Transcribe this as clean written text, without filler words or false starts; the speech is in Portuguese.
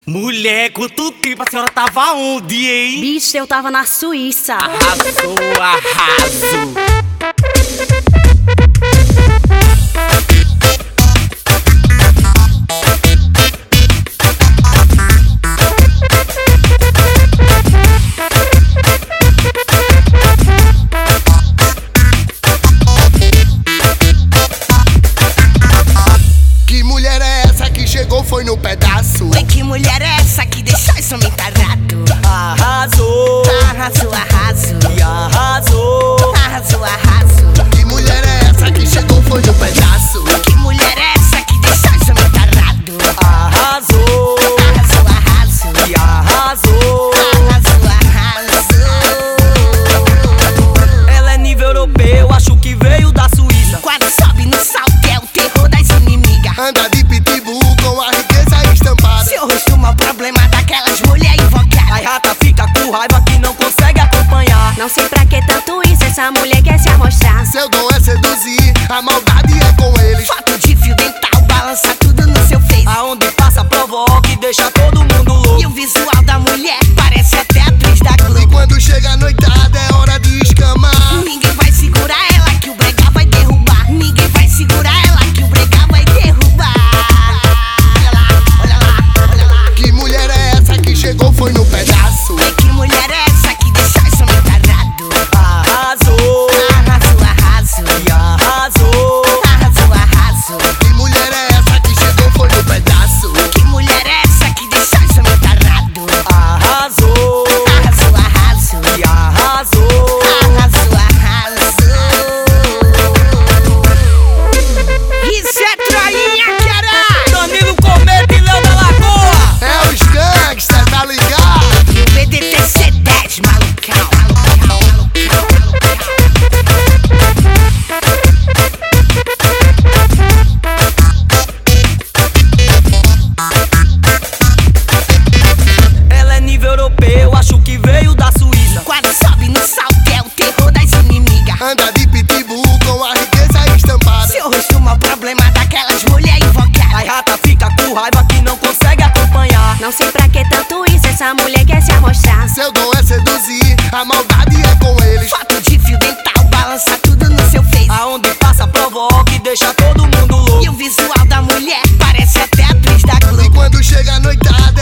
Mulher, quanto tempo a senhora tava onde, hein? Bicho, eu tava na Suíça. Arrasou, arraso. Que mulher é essa que chegou, foi no pedaço? Oi, que mulher é essa que deixou esse homem tarado? Arrasou, Arrasou, arraso. e arrasou. Arrasou, arraso. Que mulher é essa que chegou, foi no pedaço? Que mulher é essa que deixou esse homem tarado? Arrasou, Arrasou, arraso. e arrasou. Arrasou, arraso. Ela é nível europeu, acho que veio da Suíça. Quando sobe no salto é o terror das inimigas. Anda de pitbull com a riqueza estampada. Seu rosto é o problema daquelas mulher invocadas. As rata fica com raiva que não consegue acompanhar. Não sei pra que tanto isso, essa mulher quer se amostrar. Seu dom é seduzir, a maldade é com eles. Foto de fio dental, balança tudo no seu face. Aonde passa provoca e deixa todo mundo louco. E o visual da mulher parece até atriz da E Globo. quando chega a noitada é hora de escamar. Ninguém vai segurar ela que o brega vai derrubar. Ninguém vai segurar ela que o brega vai derrubar. Olha lá, olha lá, olha lá. Que mulher é essa que chegou, foi no pedaço? E que mulher é essa que deixou esse homem tarado? Arrasou, Arrasou, arraso. e arrasou. Arrasou, arraso. Que mulher é essa que chegou, foi no pedaço? Que mulher é essa que deixou esse homem tarado? Arrasou, Arrasou, arraso. e arrasou. Arrasou, arraso. Isso é troinha, caralho! Danilo Cometa e Léo da Lagoa. É os gangsta, tá ligado? E o BDT C10, malucão. Ela é nível europeu, acho que veio da Suíça. Quando sobe no salto é o terror das inimigas. Anda de pitbull com a riqueza estampada. Seu rosto é o problema daquelas mulher invocadas. As rata fica com raiva que não consegue acompanhar. Não sei pra que tanto isso, essa mulher quer se amostrar. Seu dom é seduzir, a maldade é com eles. Foto de fio dental, balança tudo no seu face. Aonde passa provoca e deixa todo mundo louco. E o visual da mulher parece até atriz da E Globo. quando chega a noitada